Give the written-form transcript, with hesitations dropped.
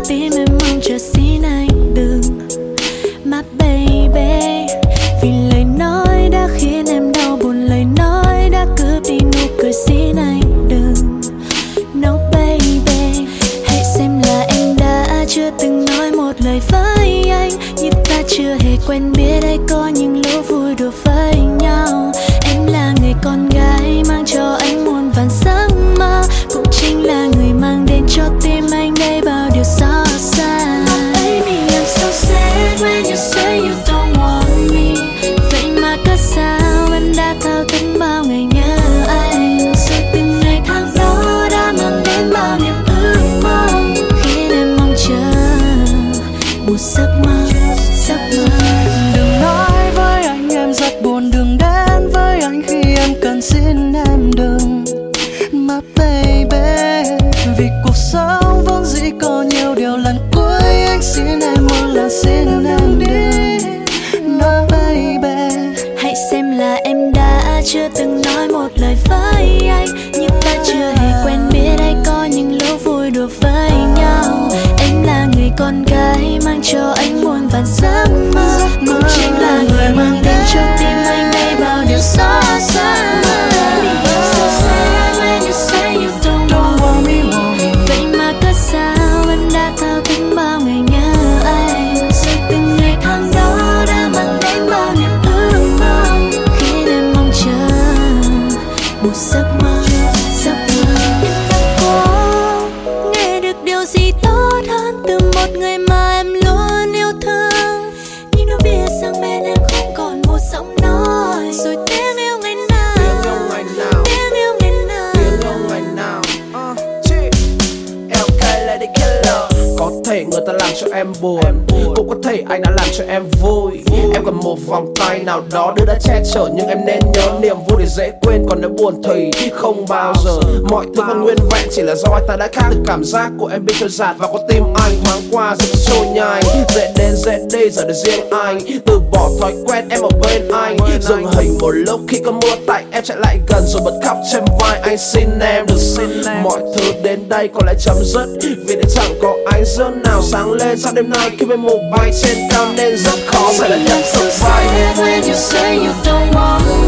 tim em mong chờ xin anh đừng. My baby, vì lời nói đã khiến em đau buồn, lời nói đã cướp đi nụ cười, xin anh đừng. No baby, hãy xem là em đã chưa từng nói một lời với anh, như ta chưa hề quen biết hay có những lúc vui đùa với nhau. Em là người con gái mang cho anh muôn vàn giấc mơ, cũng chính là người mang đến cho tim anh đây bao điều xót xa. Baby, I'm so sad when you say you don't want me. Vậy mà cớ sao em đã thao thức bao ngày nhớ anh, rồi từng ngày tháng đó đã mang đến bao niềm ước mơ, khiến em mong chờ một giấc mơ, giấc mơ. Đừng nói với anh em rất buồn, đừng đến với anh khi em cần, xin em đừng. My baby, vì cuộc sống vốn dĩ có nhiều điều, lần cuối anh xin em một lần, xin em đừng. No baby, hãy xem là em đã chưa từng nói một lời với anh, nhưng ta chưa hề quen biết hay có những lúc vui đùa với nhau. Em là người con gái mang cho anh muôn vàn giấc mơ, cũng chính là người mang đến cho tim anh đây bao điều xót xa. Baby, I'm so sad when you say you don't want me. Vậy mà cớ sao em đã thao thức bao ngày nhớ anh, rồi từng ngày tháng đó đã mang đến bao niềm ước mơ, khiến em mong chờ một giấc mơ, giấc mơ. Em đã có nghe được điều gì tốt hơn từ một người mà em luôn yêu thương, nhưng nó biết rằng bên em không còn một giọng nói, rồi tiếng yêu ngày nào, tiếng yêu ngày nào, tiếng yêu ngày nào, tiếng yêu ngày nào. LK Lady Killer. Có thể người ta làm cho em buồn, cũng có thể anh đã làm cho em vui. Em cần một vòng tay nào đó đưa đã che chở, nhưng em nên nhớ niềm vui để dễ quên, còn nếu buồn thì không bao giờ. Mọi thứ còn nguyên vẹn chỉ là do anh ta đã khác, từ cảm giác của em bị trôi dạt vào con tim anh. Thoáng qua rất trôi nhanh, dễ đến dễ đi giờ để riêng anh, từ bỏ thói quen em ở bên anh. Dừng hình một lúc khi có mưa tạnh, em chạy lại gần rồi bật khóc trên vai anh, xin em đừng xin em. Mọi thứ đến đây có lẽ chấm dứt, vì để chẳng có ánh dương nào sáng lên sau đêm nay khi bên mù bay trên cao, nên rất khó phải là nhận thực vai. When you say you don't want